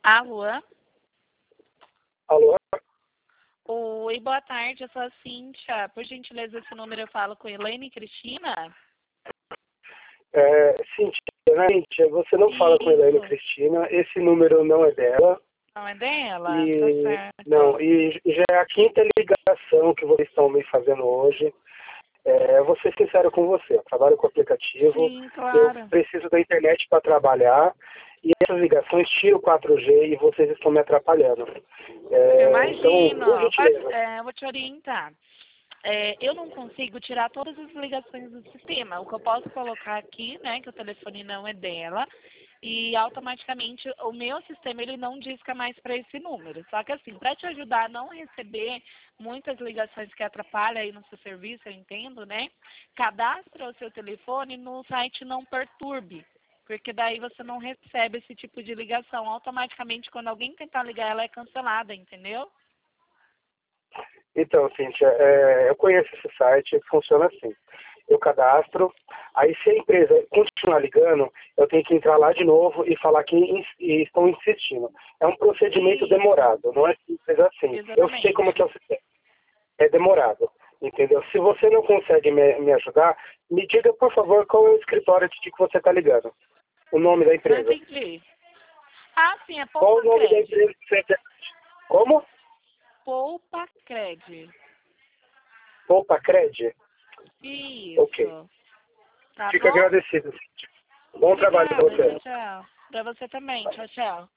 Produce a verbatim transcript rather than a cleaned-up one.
Alô? Alô? Oi, boa tarde, eu sou a Cíntia. Por gentileza, esse número eu falo com Elaine Cristina? É, Cíntia, né, Cíntia, você não fala com a Elaine Isso. Cristina, esse número não é dela. Não é dela? Tá E certo. não, e já é a quinta ligação que vocês estão me fazendo hoje. É, eu vou ser sincero com você, eu trabalho com aplicativo, Sim, eu claro. preciso da internet para trabalhar, e essas ligações tiram o quatro G e vocês estão me atrapalhando. É, então, por Imagino. Pode, gentileza. é, eu vou te orientar. É, eu não consigo tirar todas as ligações do sistema. O que eu posso colocar aqui, né, que o telefone não é dela, e automaticamente o meu sistema ele não disca mais para esse número. Só que assim, para te ajudar a não receber muitas ligações que atrapalham aí no seu serviço, eu entendo, né? Cadastra o seu telefone no site Não Perturbe, porque daí você não recebe esse tipo de ligação. Automaticamente, quando alguém tentar ligar, ela é cancelada, entendeu? Então, Cíntia, é, eu conheço esse site, funciona assim. Eu cadastro, aí se a empresa continuar ligando, eu tenho que entrar lá de novo e falar que ins- e estão insistindo. É um procedimento Isso, demorado, não é simples assim. Eu sei como que é exatamente. o sistema. É demorado, entendeu? Se você não consegue me, me ajudar, me diga, por favor, qual é o escritório de que você está ligando. O nome da Não empresa. entendi. Ah, sim, é Qual o Poupa nome da Cred. empresa que você quer? Como? Poupa Cred. Poupa Cred? Ok. Isso. Tá Fico bom? agradecido, Cíntia. Bom trabalho para Obrigada. Tchau, você. tchau. Pra você também. Tchau, tchau.